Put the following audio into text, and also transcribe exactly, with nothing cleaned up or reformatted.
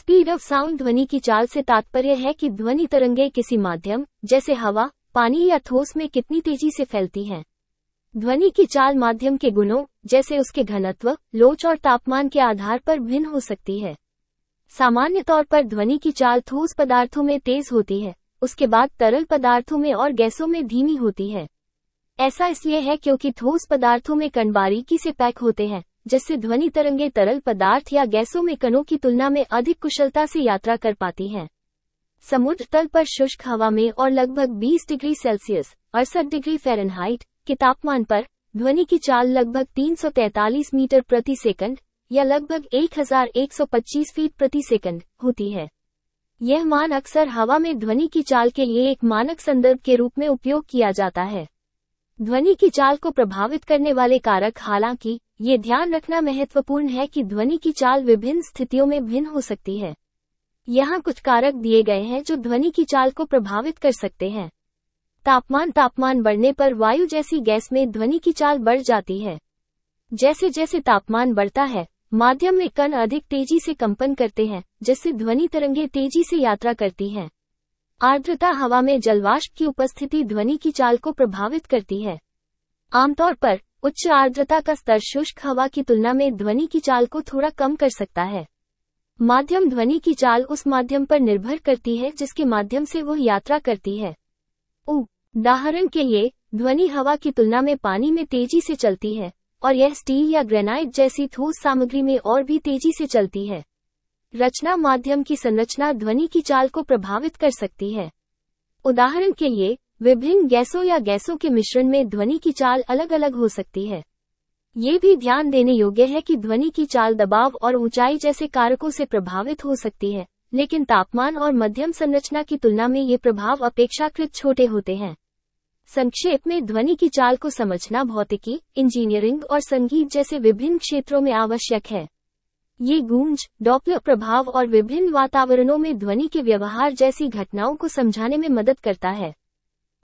Speed of sound ध्वनि की चाल से तात्पर्य है कि ध्वनि तरंगें किसी माध्यम, जैसे हवा, पानी या ठोस में कितनी तेजी से फैलती हैं। ध्वनि की चाल माध्यम के गुणों, जैसे उसके घनत्व, लोच और तापमान के आधार पर भिन्न हो सकती है। सामान्य तौर पर ध्वनि की चाल ठोस पदार्थों में तेज होती है, उसके बाद तरल पदार्थों में और गैसों में धीमी होती है। ऐसा इसलिए है क्योंकि ठोस पदार्थों में कण बारीकी से पैक होते हैं, जिससे ध्वनि तरंगें तरल पदार्थ या गैसों में कणों की तुलना में अधिक कुशलता से यात्रा कर पाती हैं। समुद्र तल पर शुष्क हवा में और लगभग बीस डिग्री सेल्सियस अड़सठ डिग्री फ़ारेनहाइट के तापमान पर ध्वनि की चाल लगभग तीन सौ तैंतालीस मीटर प्रति सेकंड या लगभग एक हज़ार एक सौ पच्चीस फीट प्रति सेकंड होती है। यह मान अक्सर हवा में ध्वनि की चाल के लिए एक मानक संदर्भ के रूप में उपयोग किया जाता है। ध्वनि की चाल को प्रभावित करने वाले कारक, हालांकि ये ध्यान रखना महत्वपूर्ण है कि ध्वनि की चाल विभिन्न स्थितियों में भिन्न हो सकती है। यहाँ कुछ कारक दिए गए हैं जो ध्वनि की चाल को प्रभावित कर सकते हैं। तापमान तापमान बढ़ने पर वायु जैसी गैस में ध्वनि की चाल बढ़ जाती है। जैसे जैसे तापमान बढ़ता है, माध्यम में कण अधिक तेजी से कंपन करते हैं, जिससे ध्वनि तरंगें तेजी से यात्रा करती हैं। आर्द्रता हवा में जलवाष्प की उपस्थिति ध्वनि की चाल को प्रभावित करती है। आमतौर पर उच्च आर्द्रता का स्तर शुष्क हवा की तुलना में ध्वनि की चाल को थोड़ा कम कर सकता है। माध्यम ध्वनि की चाल उस माध्यम पर निर्भर करती है जिसके माध्यम से वो यात्रा करती है। उदाहरण के लिए, ध्वनि हवा की तुलना में पानी में तेजी से चलती है, और यह स्टील या ग्रेनाइट जैसी ठोस सामग्री में और भी तेजी से चलती है। रचना माध्यम की संरचना ध्वनि की चाल को प्रभावित कर सकती है। उदाहरण के लिए, विभिन्न गैसों या गैसों के मिश्रण में ध्वनि की चाल अलग अलग हो सकती है। ये भी ध्यान देने योग्य है कि ध्वनि की चाल दबाव और ऊंचाई जैसे कारकों से प्रभावित हो सकती है, लेकिन तापमान और मध्यम संरचना की तुलना में ये प्रभाव अपेक्षाकृत छोटे होते हैं। संक्षेप में, ध्वनि की चाल को समझना भौतिकी, इंजीनियरिंग और संगीत जैसे विभिन्न क्षेत्रों में आवश्यक है। ये गूंज, डॉपलर प्रभाव और विभिन्न वातावरणों में ध्वनि के व्यवहार जैसी घटनाओं को समझाने में मदद करता है।